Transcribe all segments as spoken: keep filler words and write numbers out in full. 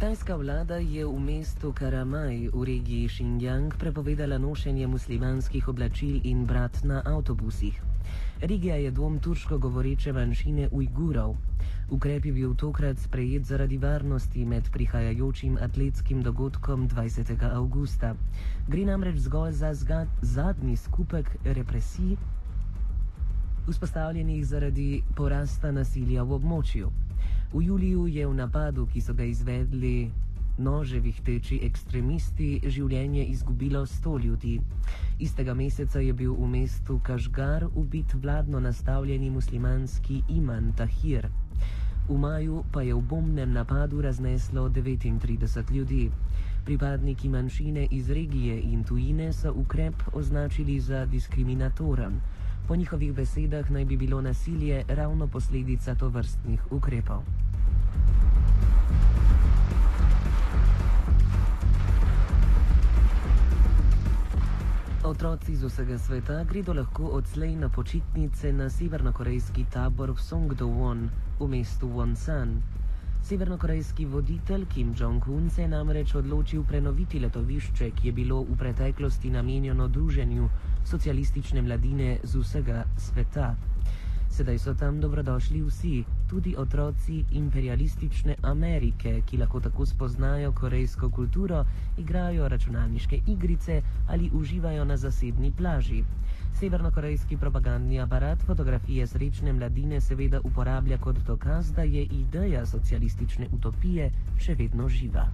Kitajska vlada je v mestu Karamaj v regiji Xinjiang prepovedala nošenje muslimanskih oblačil in brat na avtobusih. Regija je dom turško govoreče manjšine Ujgurov. Ukrep je bil tokrat sprejet zaradi varnosti med prihajajočim atletskim dogodkom dvajsetega avgusta. Gre namreč zgolj za zgad, zadnji skupek represij, vzpostavljenih zaradi porasta nasilja v območju. V juliju je v napadu, ki so ga izvedli noževih teči ekstremisti, življenje izgubilo sto ljudi. Istega meseca je bil v mestu Kašgar ubit vladno nastavljeni muslimanski Iman Tahir. V maju pa je v bombnem napadu razneslo devetintrideset ljudi. Pripadniki manjšine iz regije in tujine so ukrep označili za diskriminatoren. Po njihovih besedah naj bi bilo nasilje ravno posledica tovrstnih ukrepov. Otroci z vsega sveta gredo lahko odslej na počitnice na severnokorejski tabor v Songdo-won v mestu Wonsan. Severnokorejski voditelj Kim Jong-un se je namreč odločil prenoviti letovišče, ki je bilo v preteklosti namenjeno druženju socialistične mladine z vsega sveta. Sedaj so tam dobrodošli vsi, tudi otroci imperialistične Amerike, ki lahko tako spoznajo korejsko kulturo, igrajo računalniške igrice ali uživajo na zasebni plaži. Severnokorejski propagandni aparat fotografije srečne mladine seveda uporablja kot dokaz, da je ideja socialistične utopije še vedno živa.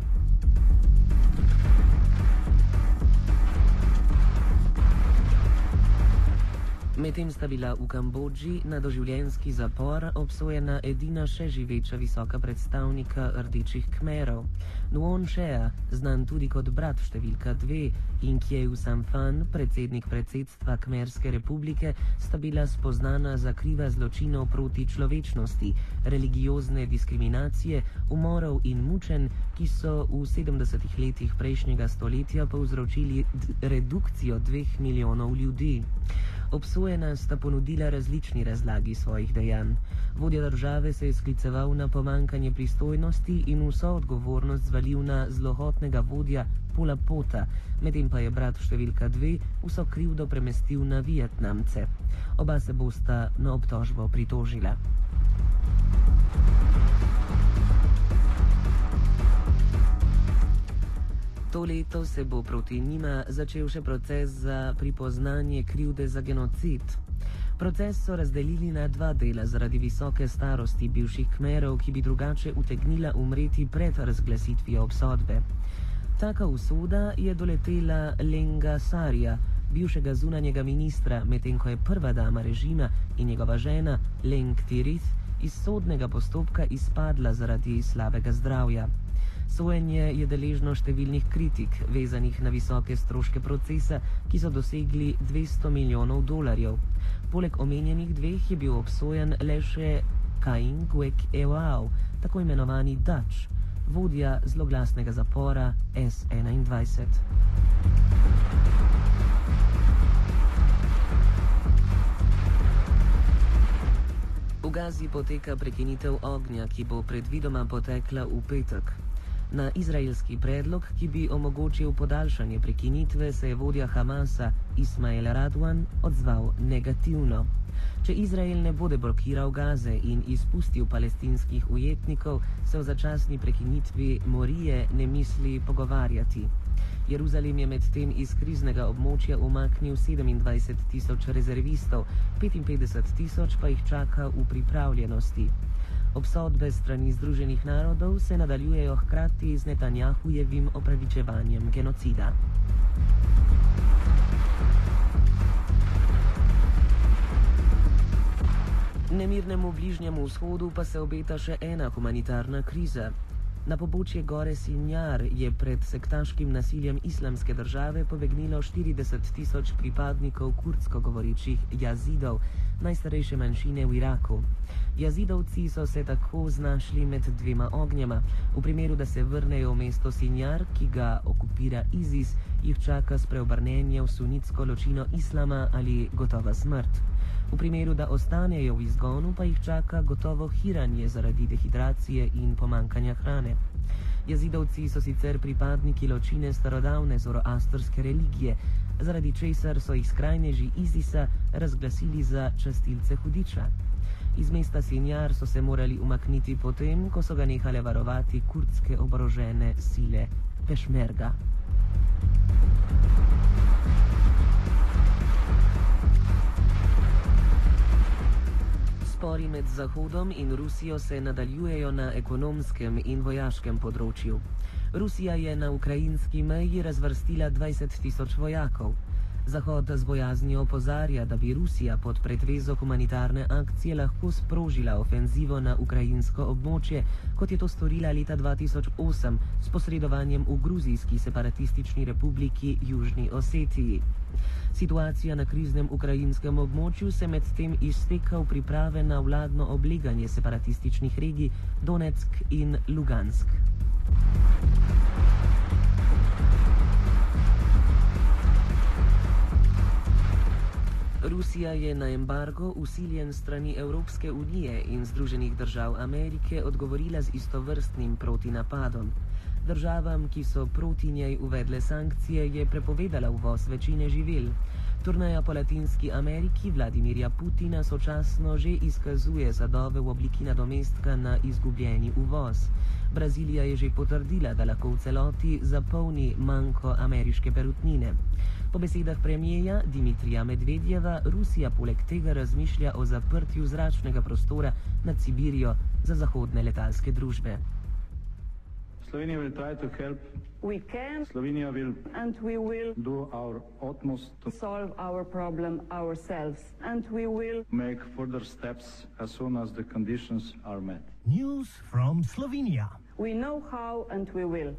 Medtem sta bila v Kambodži na doživljenjski zapor obsojena edina še živeča visoka predstavnika rdečih Kmerov. Nuon Chea, znan tudi kot brat številka dve, in Kyew Samphan, predsednik predsedstva Kmerske republike, sta bila spoznana za kriva zločinov proti človečnosti, religiozne diskriminacije, umorov in mučenj, ki so v sedemdesetih letih prejšnjega stoletja povzročili redukcijo dveh milijonov ljudi. Obsojena sta ponudila različni razlagi svojih dejanj. Vodja države se je skliceval na pomankanje pristojnosti in vso odgovornost zvalil na zlohotnega vodja Pola Pota, medtem pa je brat številka dve vso krivdo premestil na Vietnamce. Oba se bosta na obtožbo pritožila. To leto se bo proti njima začel še proces za pripoznanje krivde za genocid. Proces so razdelili na dva dela zaradi visoke starosti bivših Kmerov, ki bi drugače utegnila umreti pred razglasitvijo obsodbe. Taka usoda je doletela Lenga Sarija, bivšega zunanjega ministra, medtem ko je prva dama režima in njegova žena Leng Tirith iz sodnega postopka izpadla zaradi slabega zdravja. Sojenje je deležno številnih kritik, vezanih na visoke stroške procesa, ki so dosegli dvesto milijonov dolarjev. Poleg omenjenih dveh je bil obsojen le še Kaing Wek Ewao, tako imenovani Dutch, vodja zloglasnega zapora S enaindvajset. V Gazi poteka prekinitev ognja, ki bo predvidoma potekla v petek. Na izraelski predlog, ki bi omogočil podaljšanje prekinitve, se je vodja Hamasa Ismail Radwan odzval negativno. Če Izrael ne bo deblokiral Gaze in izpustil palestinskih ujetnikov, se o začasni prekinitvi morije ne misli pogovarjati. Jeruzalem je medtem iz kriznega območja umaknil sedemindvajset tisoč rezervistov, petinpetdeset tisoč pa jih čaka v pripravljenosti. Obsodbe strani Združenih narodov se nadaljujejo hkrati z Netanjahujevim opravičevanjem genocida. Nemirnemu Bližnjemu vzhodu pa se obeta še ena humanitarna kriza. Na pobočje gore Sinjar je pred sektaškim nasiljem Islamske države pobegnilo štirideset tisoč pripadnikov kurdsko govorečih Jazidov, najstarejše manjšine v Iraku. Jazidovci so se tako znašli med dvema ognjema. V primeru, da se vrnejo v mesto Sinjar, ki ga okupira ISIS, jih čaka spreobrnenje v sunitsko ločino islama ali gotova smrt. V primeru, da ostanejo v izgonu, pa jih čaka gotovo hiranje zaradi dehidracije in pomankanja hrane. Jazidovci so sicer pripadniki ločine starodavne zoroastrske religije, zaradi česar so jih skrajneži Isisa razglasili za častilce hudiča. Iz mesta Sinjar so se morali umakniti potem, ko so ga nehale varovati kurdske oborožene sile Pešmerga. Spori med Zahodom in Rusijo se nadaljujejo na ekonomskem in vojaškem področju. Rusija je na ukrajinski meji razvrstila dvajset tisoč vojakov. Zahod z bojaznijo opozarja, da bi Rusija pod pretvezo humanitarne akcije lahko sprožila ofenzivo na ukrajinsko območje, kot je to storila leta dva tisoč osem s posredovanjem v gruzijski separatistični republiki Južni Osetiji. Situacija na kriznem ukrajinskem območju se medtem izteka v priprave na vladno obleganje separatističnih regij Donetsk in Lugansk. Rusija je na embargo, vsiljen strani Evropske unije in Združenih držav Amerike, odgovorila z istovrstnim protinapadom. Državam, ki so proti njej uvedle sankcije, je prepovedala uvoz večine živil. Turneja po Latinski Ameriki Vladimirja Putina sočasno že izkazuje sadove v obliki nadomestka na izgubljeni uvoz. Brazilija je že potrdila, da lahko v celoti zapolni manko ameriške perutnine. Po besedah premijeja Dimitrija Medvedjeva, Rusija poleg tega razmišlja o zaprtju zračnega prostora nad Sibirijo za zahodne letalske družbe. Slovenija will try to help. We can. Slovenija will. And we will. Do our utmost to solve our problem ourselves. And we will. Make further steps as soon as the conditions are met. News from Slovenia. We know how and we will.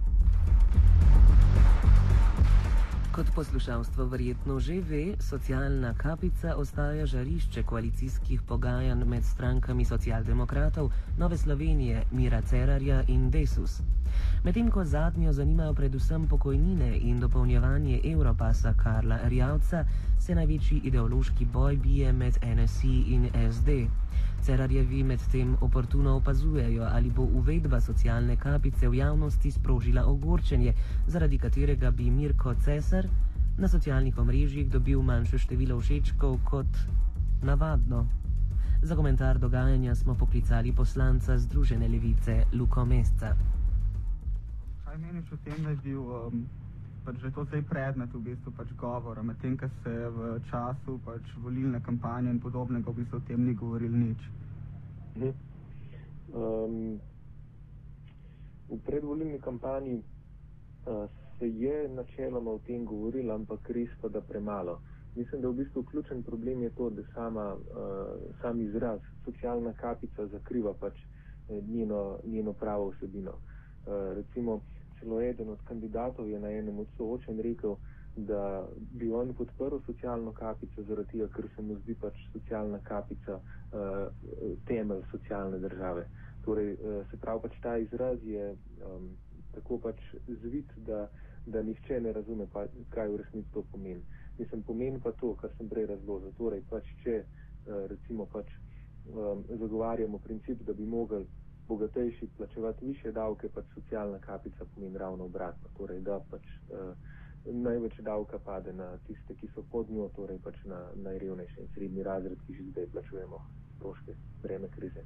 Kot poslušalstvo verjetno že ve, socialna kapica ostaja žarišče koalicijskih pogajanj med strankami socialdemokratov, Nove Slovenije, Mira Cerarja in Desus. Medtem ko zadnjo zanimajo predvsem pokojnine in dopolnjevanje Europasa Karla Erjavca, se največji ideološki boj bije med N S I in S D. Cerarjevi medtem oportuno opazujejo, ali bo uvedba socialne kapice v javnosti sprožila ogorčenje, zaradi katerega bi Mirko Cesar na socialnih omrežjih dobil manjše število všečkov kot navadno. Za komentar dogajanja smo poklicali poslanca Združene levice Luko Mesca. Kaj meniš o tem, da je bil um, pač že to zdaj predmet v bistvu pač govora, medtem, ko se v času pač volilne kampanje in podobnega v bistvu o tem ni govoril nič? Mhm. Um, v predvolilni kampanji uh, se je načeloma o tem govorilo, ampak res pa da premalo. Mislim, da v bistvu ključen problem je to, da sama, uh, sam izraz socialna kapica zakriva pač njeno, njeno pravo vsebino. Uh, recimo, celo eden od kandidatov je na enem od soočenj rekel, da bi on podprl socialno kapico zaradi tega, ker se mu zdi pač socialna kapica uh, temelj socialne države. Torej, uh, se pravi, pač ta izraz je um, tako pač zvit, da, da nihče ne razume, pa, kaj v resnici to pomeni. Mislim, pomeni pa to, kar sem prej razložil. Torej, pač če uh, recimo pač um, zagovarjamo princip, da bi mogli bogatejši plačevati više davke, pač socialna kapica pomeni ravno obratno. Torej, da pač uh, največ davka pade na tiste, ki so pod njo, torej pač na najrevnejši in srednji razred, ki že zdaj plačujemo stroške breme krize.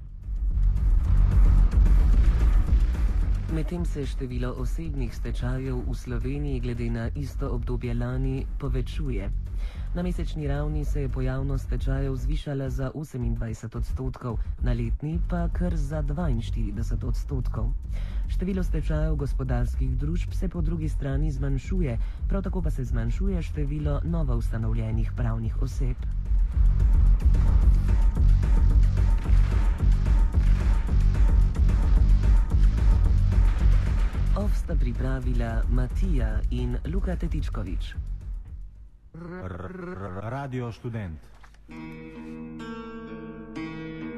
Medtem se število osebnih stečajev v Sloveniji glede na isto obdobje lani povečuje. Na mesečni ravni se je pojavnost stečajev zvišala za osemindvajset odstotkov, na letni pa kar za dvainštirideset odstotkov. Število stečajev gospodarskih družb se po drugi strani zmanjšuje, prav tako pa se zmanjšuje število novo ustanovljenih pravnih oseb. Ov sta pripravila Matija in Luka Tetičkovič. Radio Študent.